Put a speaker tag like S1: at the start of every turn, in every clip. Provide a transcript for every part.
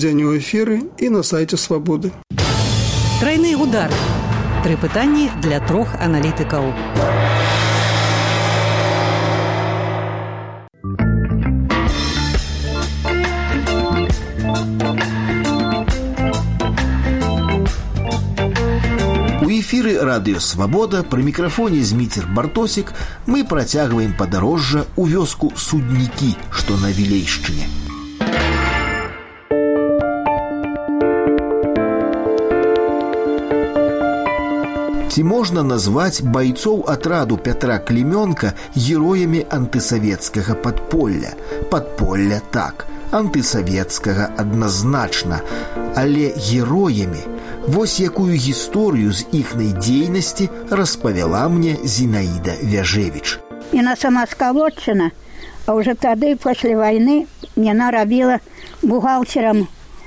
S1: Дзень у эфіры і на сайце Свабоды.
S2: Трайны удар. 3 пытанні для 3 аналітыкаў.
S3: У эфіры радыё «Свабода» пры мікрафоне Зміцер Бартосік мы працягваем падарожжа ў вёску Суднікі, што на Вілейшчыне. Ці можна назваць байцоў атраду Пятра Клімёнка героямі антысавецкага падполля? Падполля так, антысавецкага адназначна, але героямі. Вось якую гісторыю з іхнай дзейнасці распавяла мне Зінаіда Вяжевіч.
S4: Яна сама з Калодчына, а ўжо тады, пасля вайны, яна рабіла бухгалтарам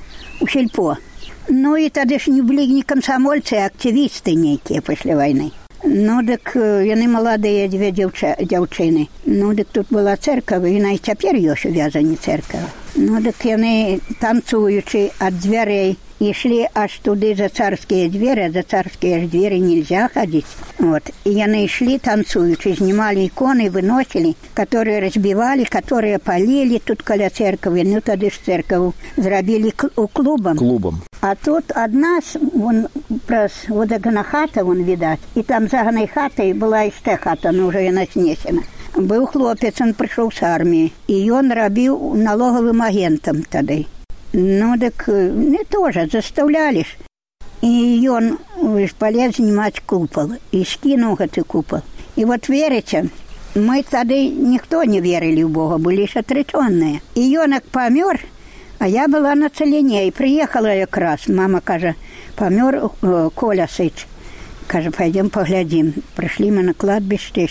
S4: у сельпо. Ну і тады ж не былі ні камсамольцы, а актывісты нейкія пасля вайны. Ну, дык яны маладыя 2 дзяўчыны. Ну, дык тут была цэркава, яна і цяпер ёсць увязані цэркава. Ну, дык яны, танцуючы ад дзвярэй, ішлі аж туды за царскія дзверы, за царскія ж дзверы нельзя хадзіць. Вот. І яны ішлі танцуючы, знімалі іконы, выносілі, которые разбівалі, которые палілі тут каля церквы. Ну, тады ж церкву зрабілі клубам. А тут адна, вон, праз водагана хата, вон, відаць, і там за ганай хатай была яшчэ хата, ну, ўжо яна снесена. Быў хлопец, он прыйшоў з арміі, і ён рабіў налогавым агентам тады. Ну, дык не тоже, заставлялі ж. І ён палез знімаць купал, і скінуў гэты купал. І вот верыце, мы тады ніхто не верылі ў Бога, былі ж атрычонныя. І ён як памёр, а я была на цаліне, і прыехала якраз. Мама кажа, памёр Коля Сыч. Кажа, пойдем поглядим. Пришли мы на кладбище,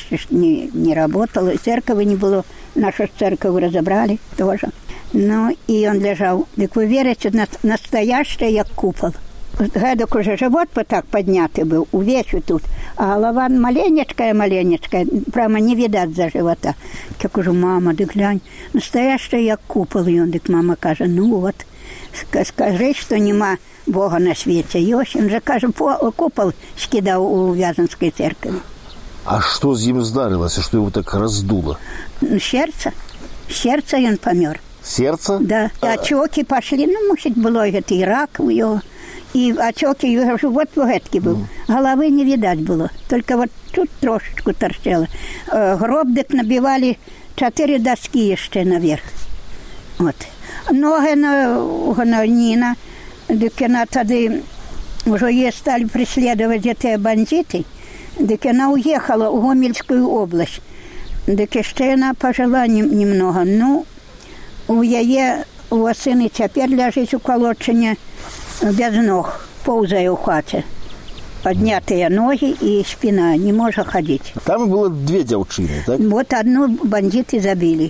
S4: не работало, церкви не было, нашу церковь разобрали тоже. Ну, и он лежал. Так вы верите, настоящий, як купол. Гэдок уже живот так поднятый был, увесь тут, а голова маленечкая, прямо не видать за живота. Я кажу, мама, да глянь, настоящий, як купол. И он, так мама каже, ну вот, скажи, что нема Бога на свете. Ёсць, он же, каже, купол скидал у Вязанской церкви.
S3: А что с ним здарилось, что его так раздуло?
S4: Сердце он помер.
S3: Сердце?
S4: Да. Очёки пошли, ну, может, было это и рак у него. И очёки, живот гэткі был. Головы не видать было. Только вот тут трошечку торчало. Гроб дык набивали 4 доски еще наверх. Вот. Ноги на Нина, дык она тады уже ей стали преследовать эти бандиты. Дык она уехала в Гомельскую область. Дык еще она пожила немного. Ну, у яе сына цяпер ляжыць у Калодчыне без ног, поўзае ў хаце. Поднятые ноги и спина, не может ходить.
S3: Там было 2 дзяўчыны, так?
S4: Вот одну бандиты забили.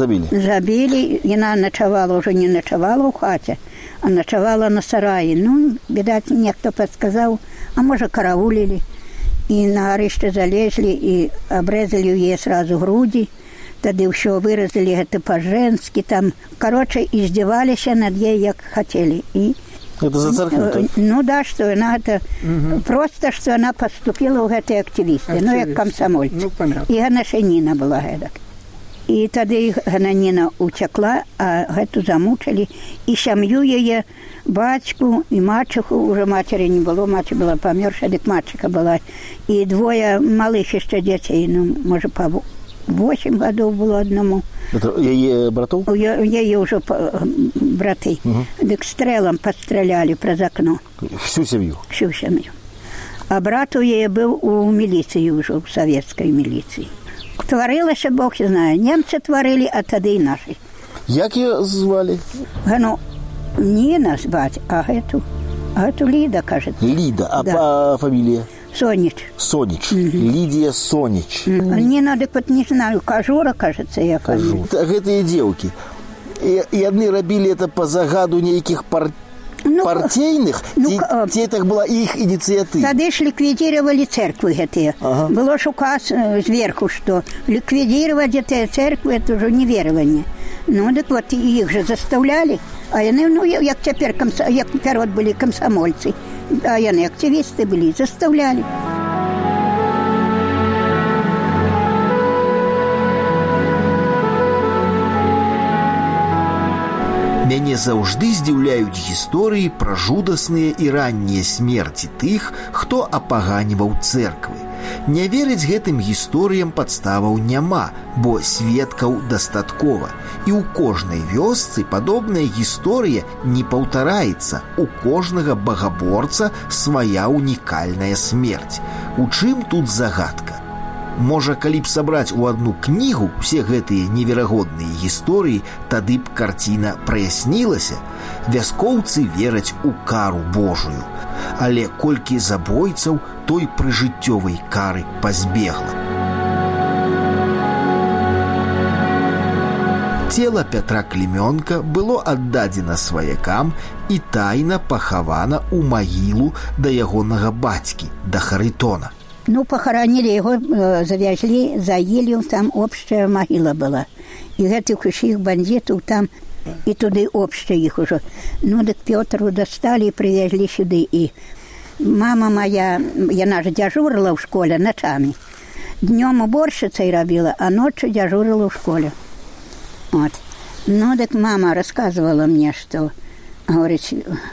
S4: Забили, и она ночевала, уже не ночевала в хате, а ночевала на сарае. Ну, видать, некто подсказал, а может, караулили. И на горище залезли, и обрезали ей сразу груди. Тады ўсё выразили это по-женски, там, короче, издевались над ей, як хотели. И
S3: это за церковь, так?
S4: Ну да, что она это... Просто, что она поступила в эти активисты, ну, як комсомоль.
S1: Ну, понятно.
S4: И Ганашенина была гэтак. И тады Гананина утекла, а гэту замучили. И сям'ю яе, бацьку и мачеху, уже матери не было, мать была помершая, дык мачеха была. И 2 малых еще детей, ну, может, по 8 годов было одному.
S3: Это яе братов?
S4: Яе уже браты. Дык стрелом подстреляли през окно.
S3: Всю семью?
S4: Всю семью. А брат у яе был у милиции уже, в советской милиции. Творилося, Бог знає. Немці творили, а тоді і наші.
S3: Як її звали?
S4: Ну, не назвати, а эту Ліда, кажется.
S3: Ліда, а да. Фамилия?
S4: Сонич.
S3: Лидия Сонич.
S4: Не надо, не знаю, Кажура, кажется, я фамилия.
S3: Гэтыя девки. И одни робили это по загаду нейких партийных, те так была их инициатива.
S4: Тады ж ликвидировали церквы гэтыя. Было ж указ сверху, что ликвидировать эти церквы, это уже неверование. Ну, так вот, их же заставляли. А яны, ну, як цяпер, як пярод былі камсамольцы, а яны актывісты былі, заставлялі.
S3: Мяне заўжды здзіўляюць гісторыі пра жудасныя і раннія смерці тых, хто апаганіваў цэрквы. Не верыць гэтым гісторыям падставаў няма, бо сведкаў дастаткова. І ў кожнай вёсцы падобная гісторыя не паўтараецца. У кожнага багаборца свая унікальная смерць. У чым тут загадка? Можа, калі б сабраць у адну кнігу ўсе гэтыя неверагодныя гісторыі, тады б карціна праяснілася. Вяскоўцы вераць у кару Божую. Але колькі забойцаў, той прыжыццёвай кары пазбегла. Цела Пятра Клімёнка было аддадзена сваякам і тайна пахавана ў магілу да ягонага бацькі, да Харитона.
S4: Ну, похоронили его, завезли за Елью, там общая могила была. И этих усих бандитов там, и туда общая их уже. Ну, так Петру достали и привезли сюда. И мама моя, она же дежурила в школе ночами. Днем уборщицей робила, а ночью дежурила в школе. Вот. Ну, так мама рассказывала мне, что, говорит,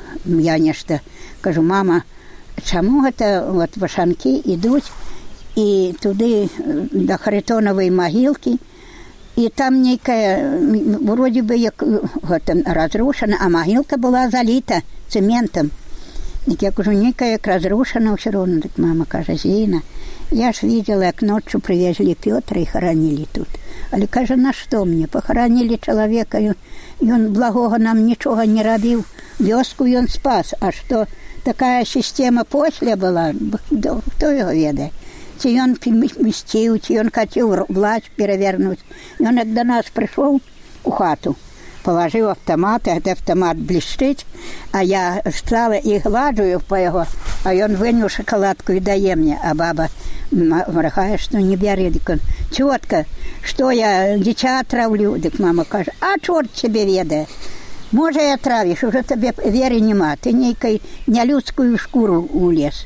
S4: я нечто, кажу, мама, чаму гэта вот вашанкі ідуць і туды да Харитоновай магілкі, і там нейкая, вроде бы, як гэта разрушана, а магілка была заліта цементам. Так як ужо нейкая як разрушана ўсё роўна. Так мама кажа, Зіна, я ж видела, як ноччу привезли Пётра і хоронили тут. Але кажа, на што мне? Похоронили чалавека, ён благога нам нічога не рабіў, вёску ён спас, а што такая система после была, хто його ведае. Ці ён мсціў, ці ён хацеў власть перавернуць. Ён як до нас прыйшоў у хату, палажыў автомат, і гэты автомат блішчыць, а я стала і гладжую па яго, а ён выняў шакаладку і дае мне, а баба мрахае, што не бяры. Дык он, цётка, што я дзіця травлю? Дык мама кажа, а чорт цябе ведае. Можа, і атравіш, уже табе веры няма, ты нейкай нялюдскую шкуру улез.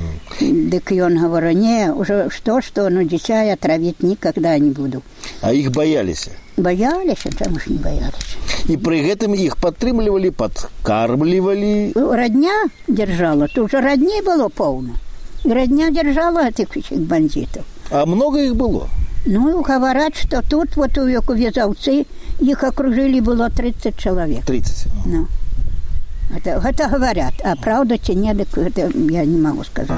S4: Дык ён говорю, не, уже что, ну дзіця я травіць никогда не буду.
S3: А іх баяліся?
S4: Баяліся, чаму ж не баяліся.
S3: І пры гэтым іх падтрымлівалі, падкармлівалі?
S4: Родня держала, то уже родней было поўна. И родня держала этих бандитов.
S3: А много их было?
S4: Ну, говорят, что тут вот у Вязовцы их окружили было 30 человек.
S3: 30?
S4: Ну. Это говорят. А правда, чи нет, это я не могу сказать.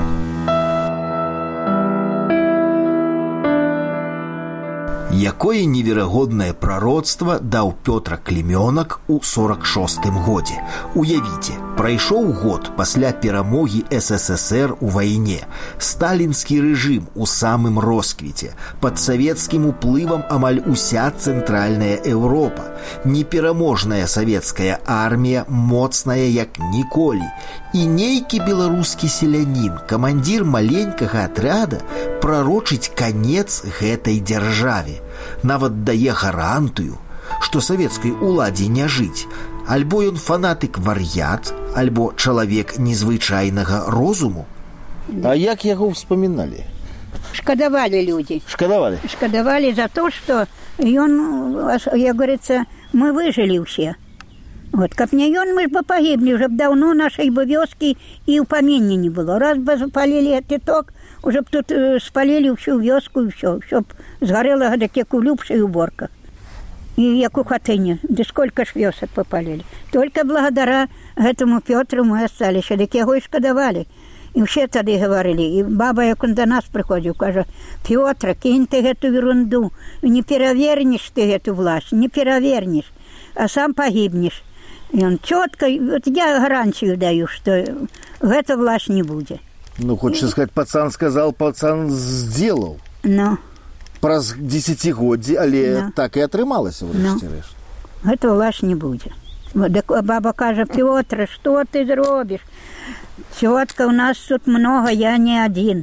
S3: Якое неверагоднае прароцтва даў Пётр Клімёнак у 46-м годзе. Уявіце, прайшоў год пасля перамогі СССР у вайне. Сталінскі рэжым у самым росквіце. Пад савецкім уплывам амаль уся цэнтральная Еўропа. Непераможная савецкая армія, моцная як ніколі. І нейкі беларускі селянін, камандзір маленькага атрада, прарочыць канец гэтай дзяржаве. Нават дае гарантыю, што савецкай уладзе не жыць. Альбо ён фанатык-вар'ят, альбо чалавек незвычайнага розуму. А як яго ўспаміналі?
S4: Шкадавалі людзі.
S3: Шкадавалі?
S4: Шкадавалі за то, што ён, як говорится, мы выжылі ўсе. Вот, каб не ён, мы ж бы пагіблі, уже б даўно нашай бы вёскі і ў памінні не было. Раз бы запалілі гэтыток, уже б тут спалілі ўсю вёску і ўсё б згарэла гэтак, як у Любшай уборках. І як у Хатыне. Ды сколько ж вёсак попалілі. Только благодаря гэтаму Пётру мы осталіся, дык яго і шкадавалі. І ўсе тады гаварылі. І баба, як он до нас прыходзіў, кажа, Пётра, кинь ты гэту ерунду, не перавернеш ты гэту власть, не перавернеш, а сам пагібнеш. И он четко, вот я гарантию даю, что эта власть не будет.
S3: Ну, хочется сказать, пацан сказал, пацан сделал.
S4: Ну.
S3: Праз 10-годдзі, але так и атрымалось, врэшце рэшт.
S4: Эта власть не будет. Вот, баба кажа, Пётр, что ты зробишь? Тетка, у нас тут много, я не один.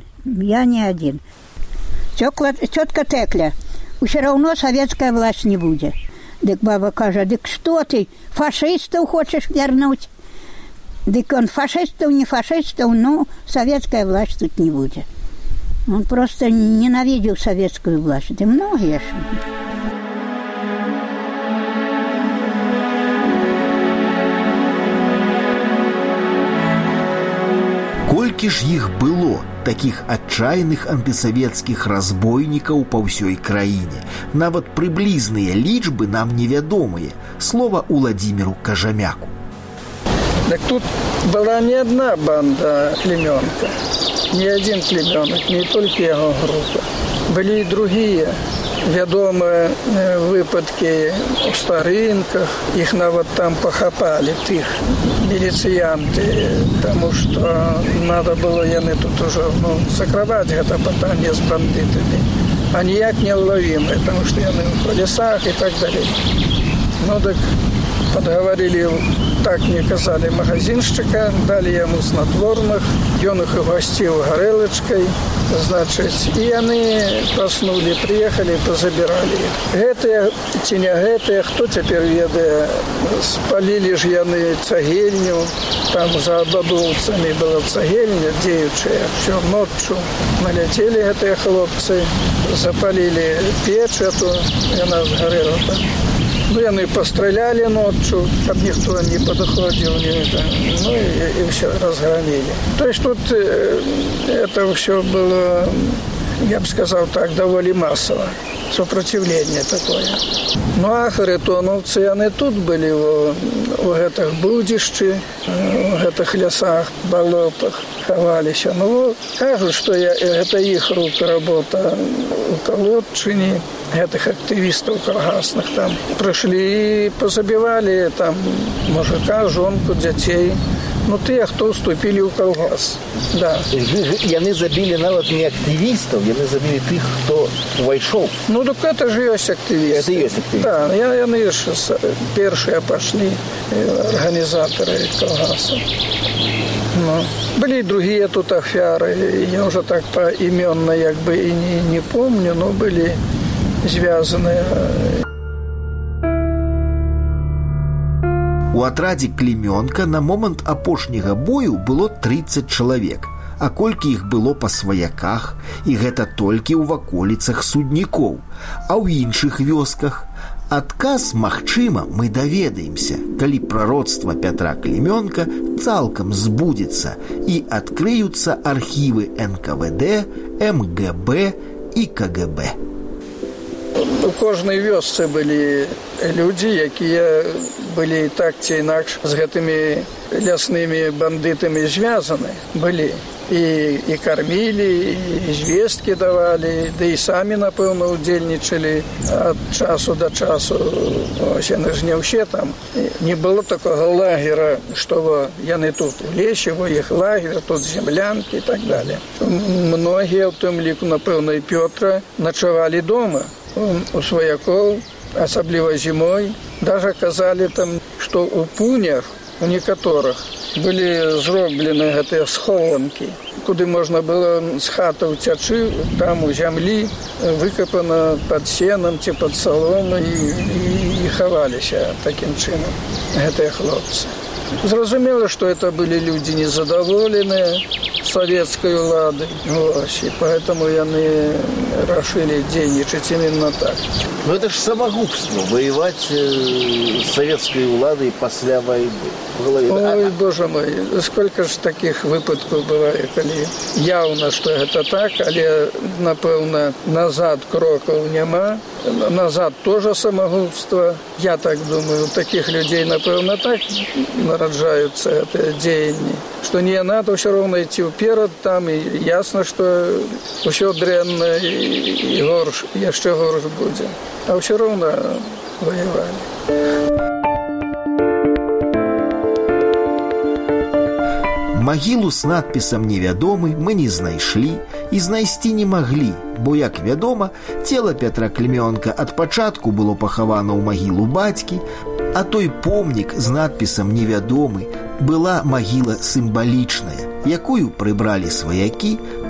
S4: Тетка Текля, все равно советская власть не будет. Дык баба кажа: дык што ты, фашыстаў хочаш вярнуць? Дык он фашыстаў, не фашыстаў, ну, советская власть тут не будзе. Он просто ненавидел советскую власть. Да многие ж.
S3: Колькі ж іх было, такіх адчайных антысавецкіх разбойнікаў па ўсёй краіне? Нават прыблізныя лічбы нам невядомыя. Слова Уладзіміру Кажамяку.
S5: Так тут была не одна банда Климёнка, не один Климёнок, не только его группа. Были и другие вядомые выпадки у Старынках. Их нават там похапали, тых милициянты, потому что надо было яны тут уже закрывать это пытание с бандитами. А ніяк не уловимые, потому что яны в лесах и так далее. Ну так подговорили, так мне казали, магазинщика, дали ему снотворных, ён их угостил горелочкой, значит, и они проснули, приехали, позабирали их. Гэтые, ці не гэтые, кто теперь ведае, спалили ж яны цагельню, там за бабулцами была цагельня дзеючая, все ночью налетели гэтые хлопцы, запалили печь эту, и она сгорела там. Ну, яны постреляли ночью, чтобы никто не подходил, ну и все, разгромили. То есть тут это все было, я бы сказал так, довольно массово. Сопротивление такое. Ну, а харитоновцы, они тут были в этих будищах, в этих лесах, болотах ховались. Ну, кажут, что это их рук работа у колодчине, этих активистов колгасных там. Пришли и позабивали там мужика, жонку, детей. Ну, те, хто вступили у колгас. Да.
S3: Яны забили нават не активистов, яны забили тых, кто войшел.
S5: Ну, так это же есть активисты.
S3: Это есть активисты.
S5: Да, яны же первые пошли организаторы колгаса. Ну, были и другие тут аферы. Я уже так поименно как бы и не помню, но были связаны.
S3: У атрадзе Клімёнка на момант апошняга бою было 30 чалавек, а колькі іх было па сваяках, і гэта толькі ў ваколіцах Суднікоў, а ў іншых вёсках. Адказ, магчыма, мы даведаемся, калі прароцтва Пятра Клімёнка цалкам збудзецца і адкрыюцца архівы НКВД, МГБ і КГБ.
S5: У кожнай вёсцы былі людзі, якія былі так ці інакш з гэтымі ляснымі бандытамі звязаны былі. І кармілі, і звесткі давалі, да і самі, напэўна, удзельнічалі ад часу да часу. Яны ж не ўсе там. Не было такога лагера, што яны тут у лесе, во іх лагер, тут землянкі і так далее. Многія, у тым ліку, напэўна, і Пётра, начавалі дома у сваякоў, асабліва зімой. Даже казалі там, што у пунях, у некаторых, былі зроблены гэтыя схованкі, куды можна было з хаты ўцячы, там у зямлі выкапана пад сенам ці пад саломай і хаваліся такім чынам гэтыя хлопцы. Зразумела, што это былі людзі незадаволеныя советской улады. И поэтому яны решили денежить именно так.
S3: Но это же самогубство, воевать с советской уладой после войны.
S5: Ой, боже мой, сколько ж таких выпадков бывает, коли явно, что это так, але, напевно, назад кроков нема, назад тоже самогубство. Я так думаю, таких людей, напевно, так нараджаются это деяние, что не надо все равно идти вперед, там и ясно, что все дрянно и горш, еще горш будет. А все равно воевали.
S3: Магілу з надпісам «Невядомы» мы не знайшлі і знайсці не маглі, бо, як вядома, цела Пятра Клімёнка ад пачатку было пахавана ў магілу бацькі, а той помнік з надпісам «Невядомы» была магіла сімвалічная, якую прыбралі сваякі